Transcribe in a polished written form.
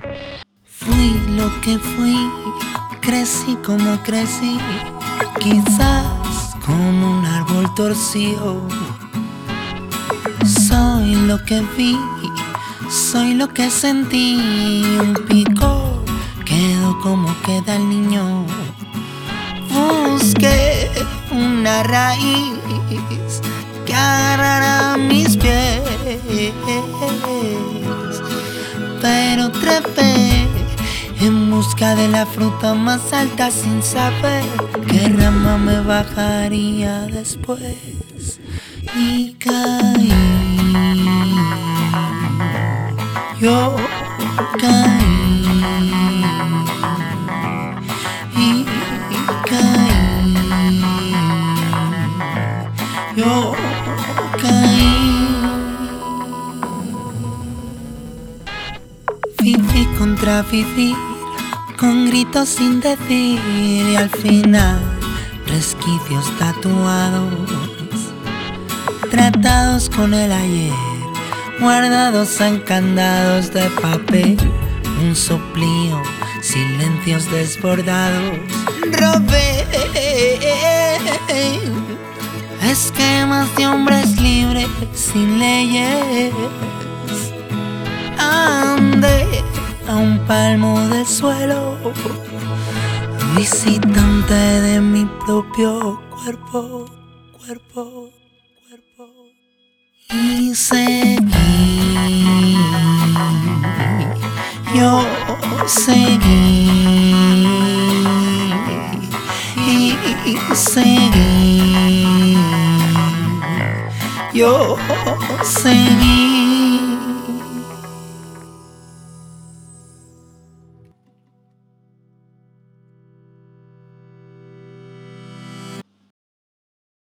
Fui lo que fui, crecí como crecí, quizás como un árbol torcido. Soy lo que vi, soy lo que sentí, un pico quedó como queda el niño. Busqué una raíz que agarrara mis pies, pero trepé en busca de la fruta más alta sin saber qué rama me bajaría después. Y caí, yo caí, y caí, yo caí. Viví contra vivir, con gritos sin decir, y al final resquicios tatuados, tratados con el ayer, guardados en candados de papel, un soplío, silencios desbordados. Robé esquemas de hombres libres sin leyes. Andé a un palmo del suelo, visitante de mi propio cuerpo. Y seguí, yo seguí, y seguí, yo seguí.